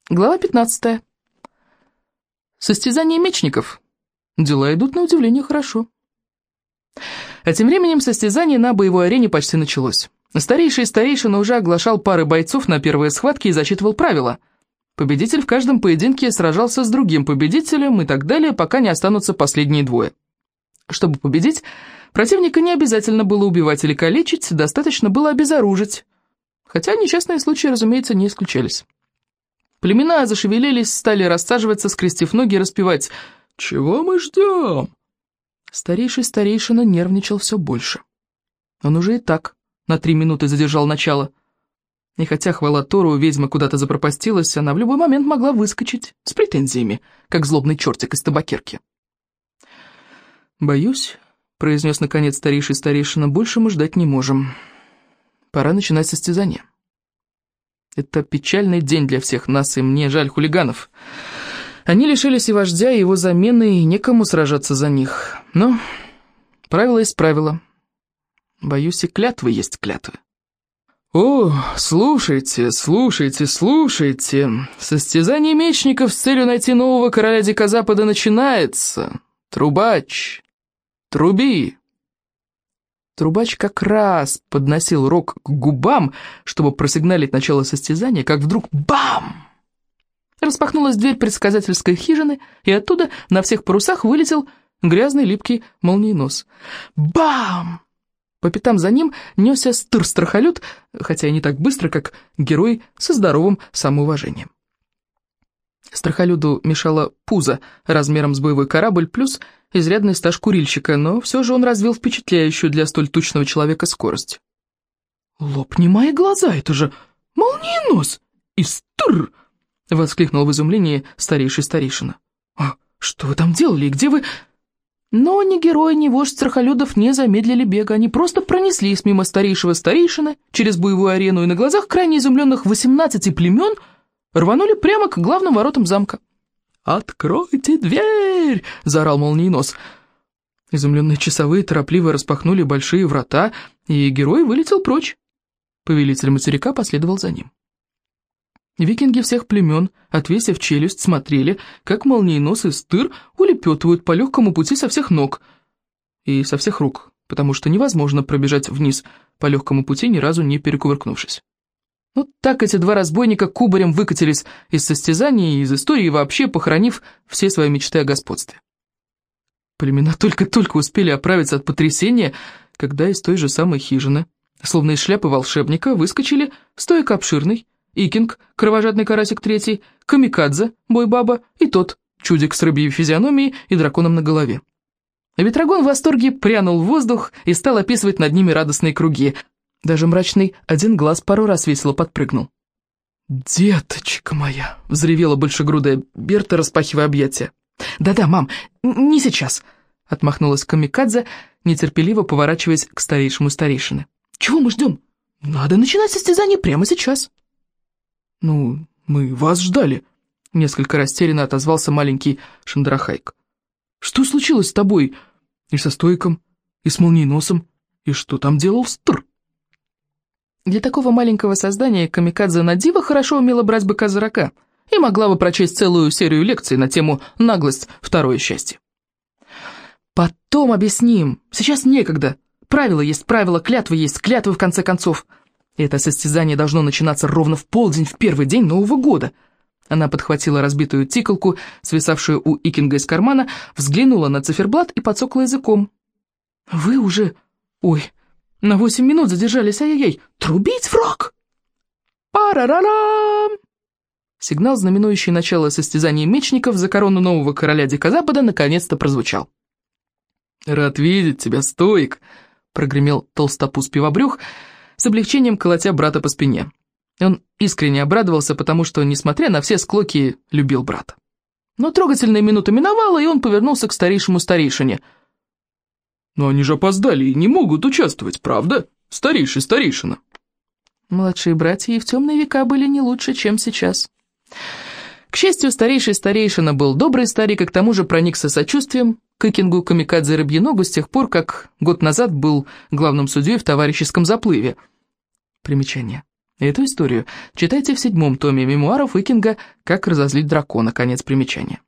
Глава 15. Состязание мечников. Дела идут на удивление хорошо. А тем временем состязание на боевой арене почти началось. Старейший старейшина уже оглашал пары бойцов на первые схватки и зачитывал правила. Победитель в каждом поединке сражался с другим победителем и так далее, пока не останутся последние двое. Чтобы победить, противника не обязательно было убивать или калечить, достаточно было обезоружить. Хотя несчастные случаи, разумеется, не исключались. Племена зашевелились, стали рассаживаться, скрестив ноги и распевать «Чего мы ждем?». Старейший старейшина нервничал все больше. Он уже и так на 3 минуты задержал начало. И хотя, хвала Тору, ведьма куда-то запропастилась, она в любой момент могла выскочить с претензиями, как злобный чертик из табакерки. «Боюсь», — произнес наконец старейший старейшина, — «больше мы ждать не можем. Пора начинать состязание. Это печальный день для всех нас, и мне жаль хулиганов. Они лишились и вождя, и его замены, и некому сражаться за них. Но правило есть правило. Боюсь, и клятвы есть клятвы». «О, слушайте, слушайте, слушайте. Состязание мечников с целью найти нового короля Дикого Запада начинается. Трубач, труби». Трубач как раз подносил рог к губам, чтобы просигналить начало состязания, как вдруг бам! Распахнулась дверь предсказательской хижины, и оттуда на всех парусах вылетел грязный липкий молниенос. Бам! По пятам за ним несся стыр-страхолюд, хотя и не так быстро, как герой со здоровым самоуважением. Страхолюду мешало пузо размером с боевой корабль, плюс изрядный стаж курильщика, но все же он развил впечатляющую для столь тучного человека скорость. «Лопни мои глаза, это же молниенос! И стыр!» — воскликнул в изумлении старейший старейшина. «А что вы там делали и где вы...» Но ни герой, ни вождь страхолюдов не замедлили бега, они просто пронеслись мимо старейшего старейшины через боевую арену и на глазах крайне изумленных 18 племен рванули прямо к главным воротам замка. «Откройте дверь!» — заорал молниенос. Изумленные часовые торопливо распахнули большие врата, и герой вылетел прочь. Повелитель материка последовал за ним. Викинги всех племен, отвесив челюсть, смотрели, как молниенос и стыр улепетывают по легкому пути со всех ног и со всех рук, потому что невозможно пробежать вниз по легкому пути, ни разу не перекувыркнувшись. Вот так эти два разбойника кубарем выкатились из состязаний и из истории, вообще похоронив все свои мечты о господстве. Племена только-только успели оправиться от потрясения, когда из той же самой хижины, словно из шляпы волшебника, выскочили Стоик Обширный, Икинг, кровожадный карасик третий, Камикадзе, бойбаба, и тот, чудик с рыбьей физиономией и драконом на голове. Ветрогон в восторге прянул в воздух и стал описывать над ними радостные круги. Даже мрачный один глаз пару раз весело подпрыгнул. «Деточка моя!» — взревела большегрудая Берта, распахивая объятия. «Да-да, мам, не сейчас!» — отмахнулась Камикадзе, нетерпеливо поворачиваясь к старейшему старейшине. «Чего мы ждем? Надо начинать состязание прямо сейчас!» «Ну, мы вас ждали», — несколько растерянно отозвался маленький Шандрахайк. «Что случилось с тобой? И со Стоиком, и с молниеносом? И что там делал стыр?» Для такого маленького создания Камикадзе на диво хорошо умела брать быка за рога и могла бы прочесть целую серию лекций на тему «Наглость — второе счастье». «Потом объясним, сейчас некогда. Правила есть правила, клятвы есть клятвы, в конце концов. Это состязание должно начинаться ровно в полдень, в первый день Нового года». Она подхватила разбитую тиколку, свисавшую у Икинга из кармана, взглянула на циферблат и подсокла языком. «Вы уже... Ой, на 8 минут задержались, ай-яй-яй! Трубить в рог!» «Парарарам!» Сигнал, знаменующий начало состязания мечников за корону нового короля Дикого Запада, наконец-то прозвучал. «Рад видеть тебя, Стоик!» — прогремел толстопуз пивобрюх, с облегчением колотя брата по спине. Он искренне обрадовался, потому что, несмотря на все склоки, любил брата. Но трогательная минута миновала, и он повернулся к старейшему старейшине. «Но они же опоздали и не могут участвовать, правда, старейший старейшина?» Младшие братья и в темные века были не лучше, чем сейчас. К счастью, старейший старейшина был добрый старик, и к тому же проникся сочувствием к Икингу, Камикадзе и Рыбьеногу с тех пор, как год назад был главным судьей в товарищеском заплыве. Примечание. Эту историю читайте в 7-м томе мемуаров Икинга «Как разозлить дракона». Конец примечания.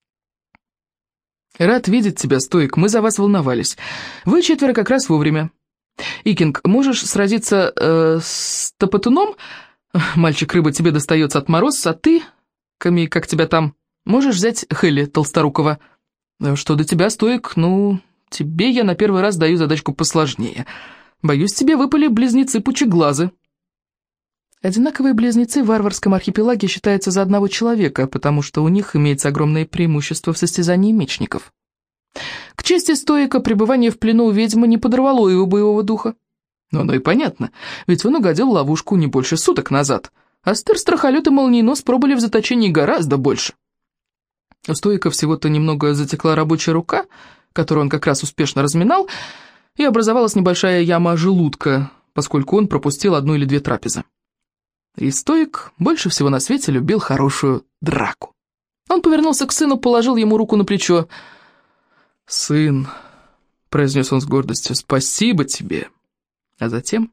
«Рад видеть тебя, Стоик, мы за вас волновались. Вы 4 как раз вовремя. Икинг, можешь сразиться с Топотуном? Мальчик-рыба, тебе достается от Мороз, а ты, Ками, как тебя там, можешь взять Хелли Толсторукова. Что до тебя, Стоик, тебе я на первый раз даю задачку посложнее. Боюсь, тебе выпали близнецы-пучеглазы». Одинаковые близнецы в варварском архипелаге считаются за одного человека, потому что у них имеется огромное преимущество в состязании мечников. К чести Стоика, пребывание в плену у ведьмы не подорвало его боевого духа. Но оно и понятно, ведь он угодил в ловушку не больше суток назад, а Страхолет и Молниенос пробыли в заточении гораздо больше. У Стоика всего-то немного затекла рабочая рука, которую он как раз успешно разминал, и образовалась небольшая яма желудка, поскольку он пропустил 1 или 2 трапезы. И Стоик больше всего на свете любил хорошую драку. Он повернулся к сыну, положил ему руку на плечо. «Сын», — произнес он с гордостью, — «спасибо тебе». А затем...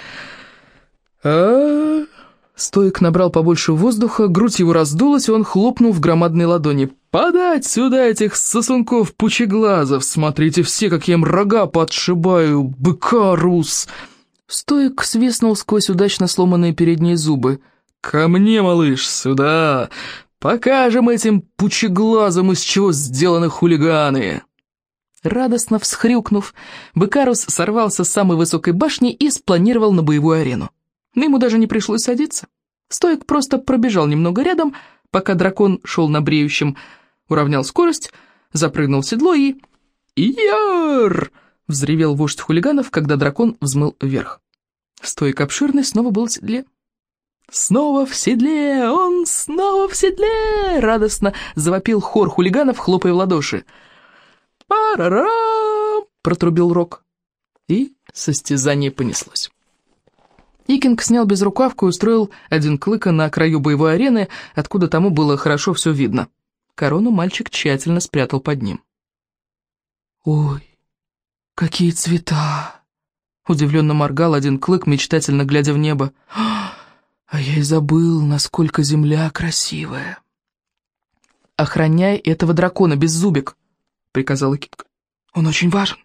Стоик набрал побольше воздуха, грудь его раздулась, и он хлопнул в громадной ладони. «Подать сюда этих сосунков-пучеглазов! Смотрите все, как я им рога подшибаю! Быка, рус!» Стоик свистнул сквозь удачно сломанные передние зубы. «Ко мне, малыш, сюда! Покажем этим пучеглазам, из чего сделаны хулиганы!» Радостно всхрюкнув, Быкарус сорвался с самой высокой башни и спланировал на боевую арену. Но ему даже не пришлось садиться. Стоик просто пробежал немного рядом, пока дракон шел на бреющем, уравнял скорость, запрыгнул в седло и... «Яр!» — взревел вождь хулиганов, когда дракон взмыл вверх. Стоик обширный снова был в седле. «Снова в седле! Он снова в седле!» — радостно завопил хор хулиганов, хлопая в ладоши. «Пара-рам!» — протрубил Рок. И состязание понеслось. Икинг снял безрукавку и устроил один клыка на краю боевой арены, откуда тому было хорошо все видно. Корону мальчик тщательно спрятал под ним. «Ой, какие цвета!» — удивленно моргал один клык, мечтательно глядя в небо. «А я и забыл, насколько земля красивая!» «Охраняй этого дракона, Беззубик!» — приказал Икинг. «Он очень важен!»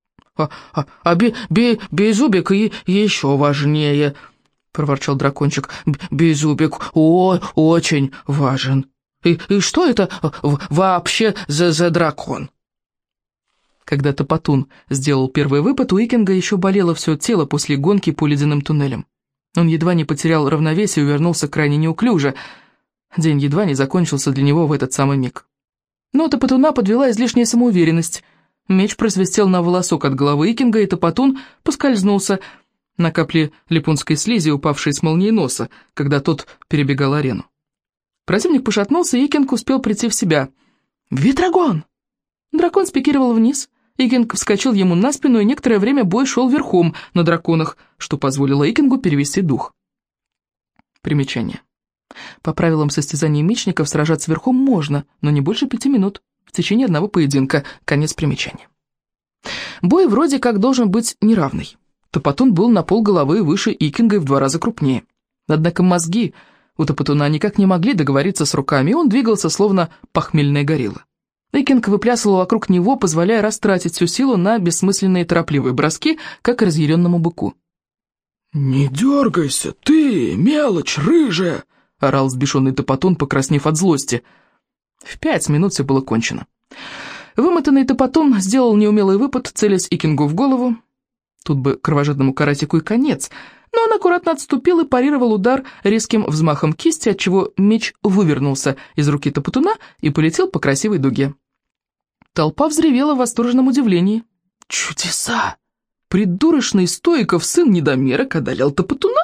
Беззубик еще важнее», — проворчал дракончик. «Беззубик очень важен. И что это вообще за дракон?» Когда Топотун сделал первый выпад, у Икинга еще болело все тело после гонки по ледяным туннелям. Он едва не потерял равновесие и увернулся крайне неуклюже. День едва не закончился для него в этот самый миг. Но Топотуна подвела излишняя самоуверенность. Меч просвистел на волосок от головы Икинга, и Топотун поскользнулся на капле липунской слизи, упавшей с молниеноса, когда тот перебегал арену. Противник пошатнулся, и Икинг успел прийти в себя. «Ветрогон!» Дракон спикировал вниз. Икинг вскочил ему на спину, и некоторое время бой шел верхом на драконах, что позволило Икингу перевести дух. Примечание. По правилам состязания мечников сражаться верхом можно, но не больше 5 минут. В течение одного поединка. Конец примечания. Бой вроде как должен быть неравный. Топотун был на полголовы выше Икинга и в 2 раза крупнее. Однако мозги у Топотуна никак не могли договориться с руками, и он двигался словно похмельная горилла. Икинг выплясывал вокруг него, позволяя растратить всю силу на бессмысленные торопливые броски, как и разъяренному быку. «Не дергайся, ты, мелочь рыжая!» — орал взбешенный Топотун, покраснев от злости. В 5 минут все было кончено. Вымотанный Топотун сделал неумелый выпад, целясь Икингу в голову. Тут бы кровожадному каратику и конец, но он аккуратно отступил и парировал удар резким взмахом кисти, отчего меч вывернулся из руки Топотуна и полетел по красивой дуге. Толпа взревела в восторженном удивлении. «Чудеса! Придурочный Стоиков сын недомерок одолел Топотуна!»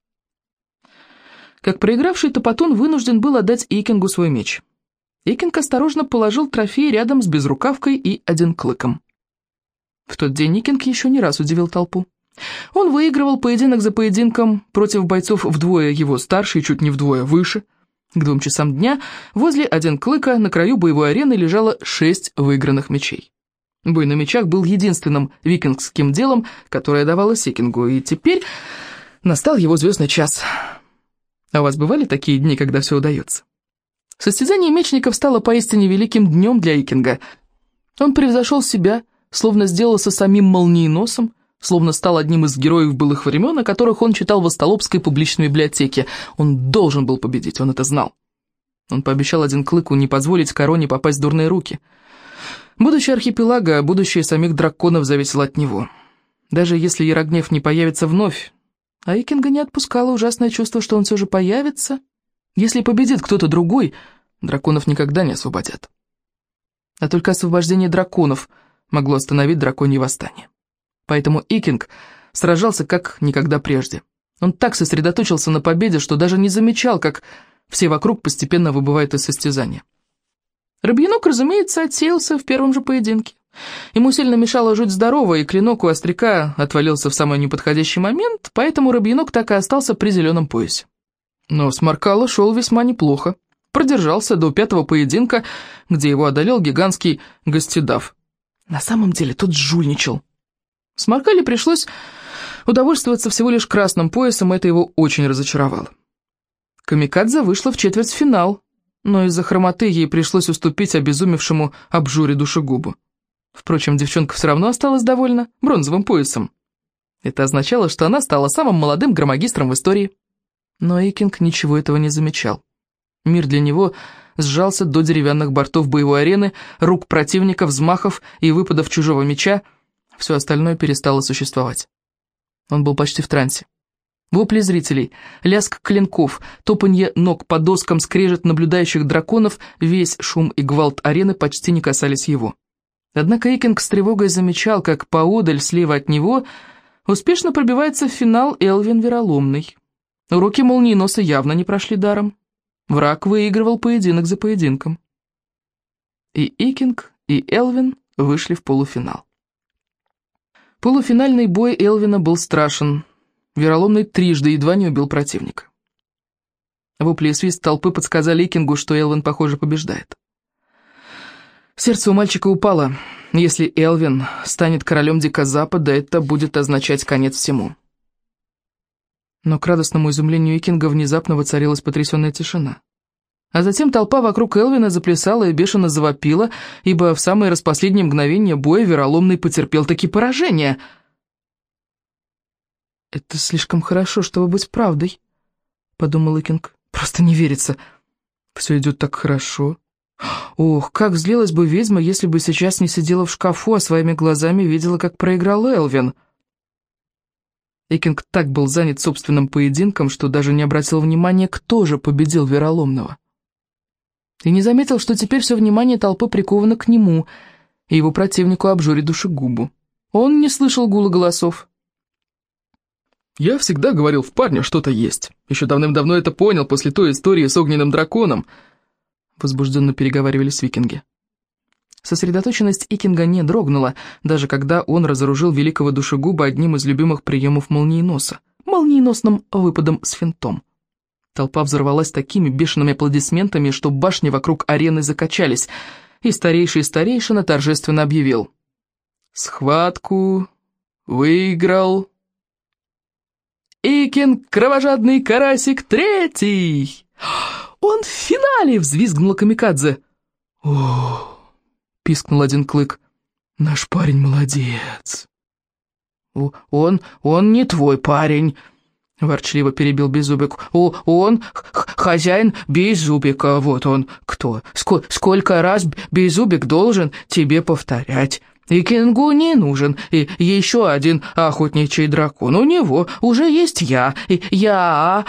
Как проигравший Топотун вынужден был отдать Икингу свой меч. Икинг осторожно положил трофей рядом с безрукавкой и один клыком. В тот день Икинг еще не раз удивил толпу. Он выигрывал поединок за поединком против бойцов вдвое его старше и чуть не вдвое выше. К 2 часам дня возле один клыка на краю боевой арены лежало 6 выигранных мечей. Бой на мечах был единственным викингским делом, которое давалось Икингу, и теперь Настал его звездный час. А у вас бывали такие дни, когда все удается? Состязание мечников стало поистине великим днем для Икинга. Он превзошел себя, словно сделался самим молниеносом, словно стал одним из героев былых времен, о которых он читал в Остолопской публичной библиотеке. Он должен был победить, он это знал. Он пообещал один Клыку не позволить короне попасть в дурные руки. Будущее архипелага, будущее самих драконов зависело от него. Даже если Ярогнев не появится вновь, а Икинга не отпускало ужасное чувство, что он все же появится. Если победит кто-то другой, драконов никогда не освободят. А только освобождение драконов могло остановить драконье восстание. Поэтому Икинг сражался как никогда прежде. Он так сосредоточился на победе, что даже не замечал, как все вокруг постепенно выбывают из состязания. Рыбьенок, разумеется, отсеялся в первом же поединке. Ему сильно мешала жуть здоровая, и клинок у остряка отвалился в самый неподходящий момент, поэтому Рыбьенок так и остался при зеленом поясе. Но Сморкало шел весьма неплохо. Продержался до 5-го поединка, где его одолел гигантский Гостидав. На самом деле тот жульничал. Сморкале пришлось удовольствоваться всего лишь красным поясом, и это его очень разочаровало. Камикадзе вышла в четвертьфинал, но из-за хромоты ей пришлось уступить обезумевшему обжоре душегубу. Впрочем, девчонка все равно осталась довольна бронзовым поясом. Это означало, что она стала самым молодым громагистром в истории. Но Икинг ничего этого не замечал. Мир для него сжался до деревянных бортов боевой арены, рук противника, взмахов и выпадов чужого меча. Все остальное перестало существовать. Он был почти в трансе. Вопли зрителей, лязг клинков, топанье ног по доскам, скрежет наблюдающих драконов, весь шум и гвалт арены почти не касались его. Однако Икинг с тревогой замечал, как поодаль, слева от него, успешно пробивается в финал Элвин Вероломный. Уроки молниеноса явно не прошли даром. Враг выигрывал поединок за поединком. И Икинг, и Элвин вышли в полуфинал. Полуфинальный бой Элвина был страшен. Вероломный трижды едва не убил противника. Вопли и свист толпы подсказали Икингу, что Элвин, похоже, побеждает. Сердце у мальчика упало. Если Элвин станет королем Дикого Запада, это будет означать конец всему. Но к радостному изумлению Икинга внезапно воцарилась потрясенная тишина. А затем толпа вокруг Элвина заплясала и бешено завопила, ибо в самые распоследние мгновения боя Вероломный потерпел таки поражение. «Это слишком хорошо, чтобы быть правдой», — подумал Икинг. «Просто не верится. Все идет так хорошо. Ох, как злилась бы ведьма, если бы сейчас не сидела в шкафу, а своими глазами видела, как проиграл Элвин». Икинг так был занят собственным поединком, что даже не обратил внимания, кто же победил Вероломного. И не заметил, что теперь все внимание толпы приковано к нему и его противнику обжоре душегубу. Он не слышал гула голосов. «Я всегда говорил, в парне что-то есть. Еще давным-давно это понял после той истории с огненным драконом», — возбужденно переговаривались викинги. Сосредоточенность Икинга не дрогнула, даже когда он разоружил великого душегуба одним из любимых приемов молниеноса — молниеносным выпадом с финтом. Толпа взорвалась такими бешеными аплодисментами, что башни вокруг арены закачались, и старейший старейшина торжественно объявил: «Схватку выиграл Икинг, кровожадный карасик, третий! Он в финале!» — взвизгнула Камикадзе. «О!» — пискнул один Клык. «Наш парень молодец!» Он не твой парень!» — ворчливо перебил Беззубик. «Он хозяин Беззубика, вот он кто. Сколько раз Беззубик должен тебе повторять? Икингу не нужен и еще один охотничий дракон. У него уже есть я, и я.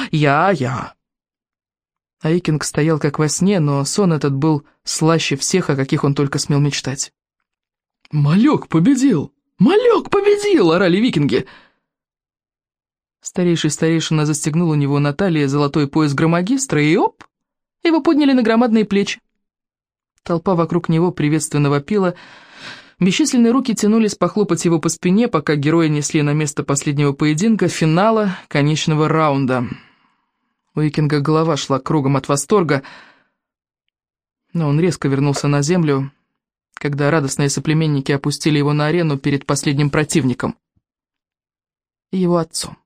А Икинг стоял как во сне, но сон этот был слаще всех, о каких он только смел мечтать. «Малек победил! Малек победил!» — орали викинги. Старейший старейшина застегнул у него на талии золотой пояс громагистра, и оп! Его подняли на громадные плечи. Толпа вокруг него приветственно вопила. Бесчисленные руки тянулись похлопать его по спине, пока герои несли на место последнего поединка, финала, конечного раунда. У Икинга голова шла кругом от восторга, но он резко вернулся на землю, когда радостные соплеменники опустили его на арену перед последним противником — его отцом.